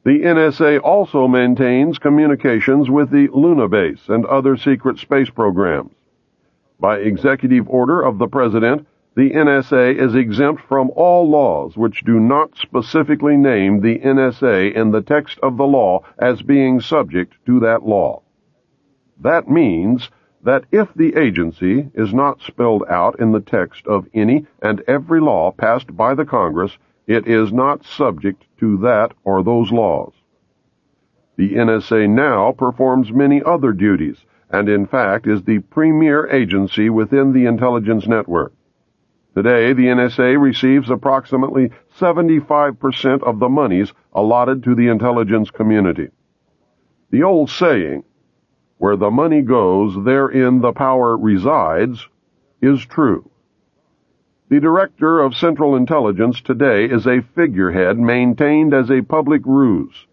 The NSA also maintains communications with the Luna base and other secret space programs. By executive order of the President, the NSA is exempt from all laws which do not specifically name the NSA in the text of the law as being subject to that law. That means that if the agency is not spelled out in the text of any and every law passed by the Congress, it is not subject to that or those laws. The NSA now performs many other duties, and in fact is the premier agency within the intelligence network. Today, the NSA receives approximately 75% of the monies allotted to the intelligence community. The old saying, "Where the money goes, therein the power resides," is true. The Director of Central Intelligence today is a figurehead maintained as a public ruse.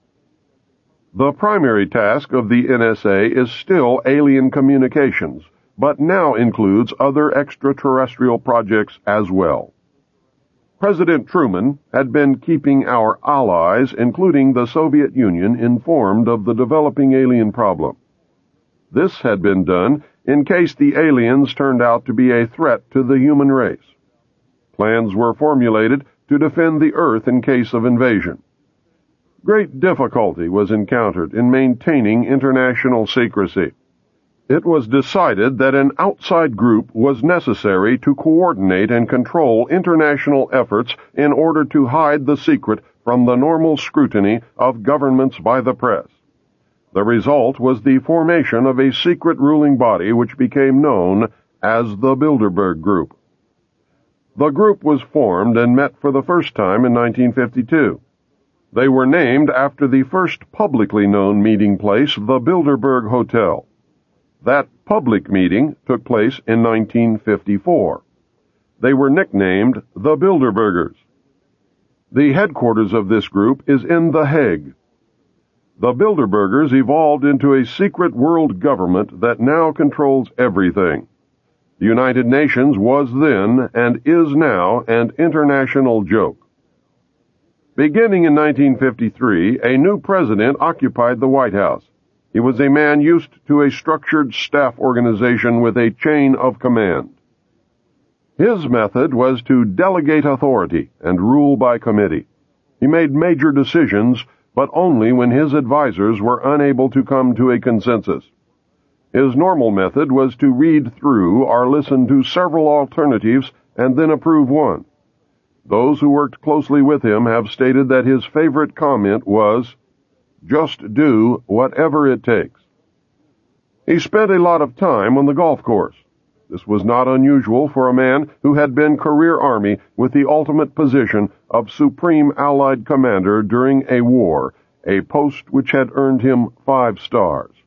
The primary task of the NSA is still alien communications, but now includes other extraterrestrial projects as well. President Truman had been keeping our allies, including the Soviet Union, informed of the developing alien problem. This had been done in case the aliens turned out to be a threat to the human race. Plans were formulated to defend the Earth in case of invasion. Great difficulty was encountered in maintaining international secrecy. It was decided that an outside group was necessary to coordinate and control international efforts in order to hide the secret from the normal scrutiny of governments by the press. The result was the formation of a secret ruling body which became known as the Bilderberg Group. The group was formed and met for the first time in 1952. They were named after the first publicly known meeting place, the Bilderberg Hotel. That public meeting took place in 1954. They were nicknamed the Bilderbergers. The headquarters of this group is in The Hague. The Bilderbergers evolved into a secret world government that now controls everything. The United Nations was then and is now an international joke. Beginning in 1953, a new president occupied the White House. He was a man used to a structured staff organization with a chain of command. His method was to delegate authority and rule by committee. He made major decisions, but only when his advisers were unable to come to a consensus. His normal method was to read through or listen to several alternatives and then approve one. Those who worked closely with him have stated that his favorite comment was, "Just do whatever it takes." He spent a lot of time on the golf course. This was not unusual for a man who had been career Army with the ultimate position of Supreme Allied Commander during a war, a post which had earned him 5 stars.